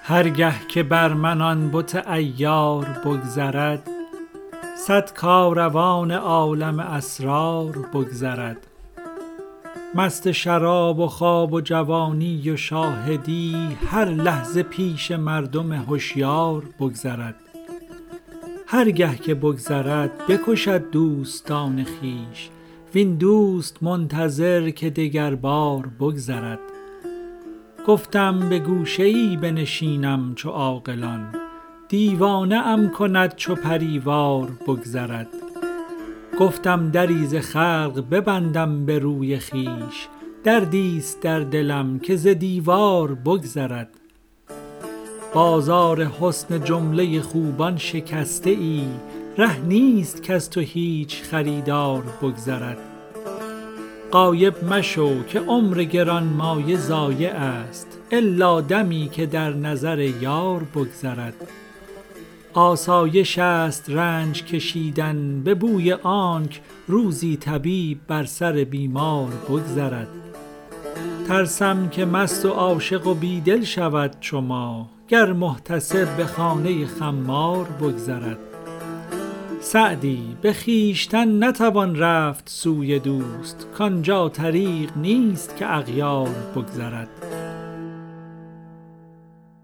هرگه که بر من آن بت عیار بگذرد، صد کاروان عالم اسرار بگذرد. مست شراب و خواب و جوانی و شاهدی، هر لحظه پیش مردم هوشیار بگذرد. هرگه که بگذرد بکشد دوستان خویش، وین دوست منتظر که دگر بار بگذرد. گفتم به گوشه ای بنشینم چو عاقلان، دیوانه ام کند چو پریوار بگذرد. گفتم دری ز خلق ببندم به روی خویش، دردیست در دلم که ز دیوار بگذرد. بازار حسن جمله خوبان شکسته ای، ره نیست کز تو هیچ خریدار بگذرد. غایب مشو که عمر گرانمایه ضایع است، الا دمی که در نظر یار بگذرد. آسایش است رنج کشیدن به بوی آنک، روزی طبیب بر سر بیمار بگذرد. ترسم که مست و عاشق و بیدل شود چو ما، گر محتسب به خانه خمار بگذرد. سعدی به خویشتن نتوان رفت سوی دوست، کانجا طریق نیست که اغیار بگذرد.